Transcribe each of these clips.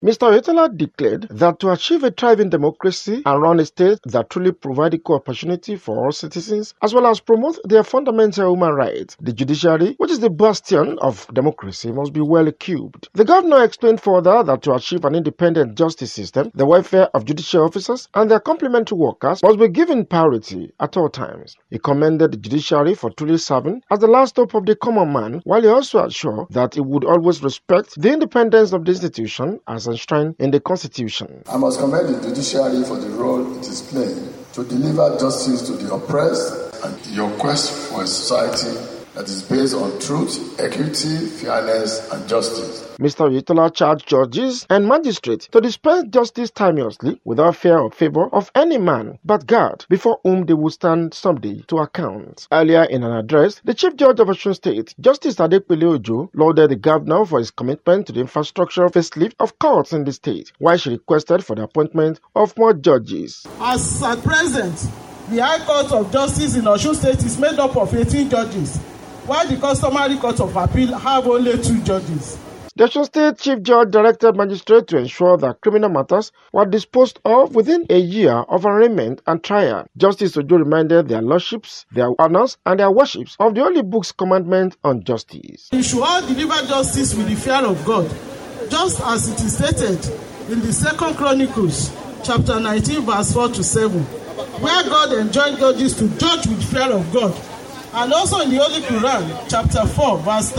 Mr. Oyetola declared that to achieve a thriving democracy and run a state that truly provides equal opportunity for all citizens, as well as promote their fundamental human rights, the judiciary, which is the bastion of democracy, must be well equipped. The governor explained further that to achieve an independent justice system, the welfare of judicial officers and their complementary workers must be given priority at all times. He commended the judiciary for truly serving as the last hope of the common man, while he also assured that he would always respect the independence of the institution as enshrined in the Constitution. I must commend the judiciary for the role it is playing to deliver justice to the oppressed and your quest for a society that is based on truth, equity, fairness, and justice. Mr. Oyetola charged judges and magistrates to dispense justice timeously without fear or favor of any man but God, before whom they will stand someday to account. Earlier in an address, the Chief Judge of Osun State, Justice Adepele Ojo, lauded the governor for his commitment to the infrastructural facelift of courts in the state, while she requested for the appointment of more judges. As at present, the High Court of Justice in Osun State is made up of 18 judges, while the customary Court of Appeal have only 2 judges. The Osun State Chief Judge directed magistrates to ensure that criminal matters were disposed of within a year of arraignment and trial. Justice Ojo reminded their lordships, their honors, and their worships of the Holy Book's commandment on justice. We should all deliver justice with the fear of God, just as it is stated in the 2 Chronicles, chapter 19, verse 4 to 7, where God enjoined judges to judge with fear of God, and also in the Holy Quran, chapter 4, verse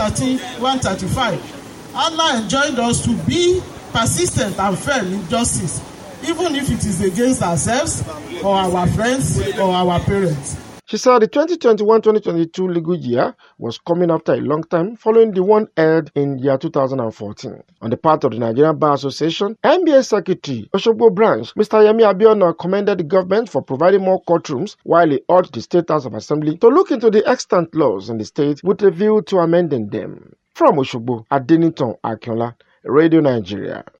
135. Allah enjoined us to be persistent and firm in justice, even if it is against ourselves or our friends or our parents. She said the 2021-2022 legal year was coming after a long time following the one held in year 2014. On the part of the Nigerian Bar Association, NBA Secretary Osogbo Branch, Mr. Yemi Abiona commended the government for providing more courtrooms, while he urged the State House of Assembly to look into the extant laws in the state with a view to amending them. From Osogbo, Adeniton Akinola, Radio Nigeria.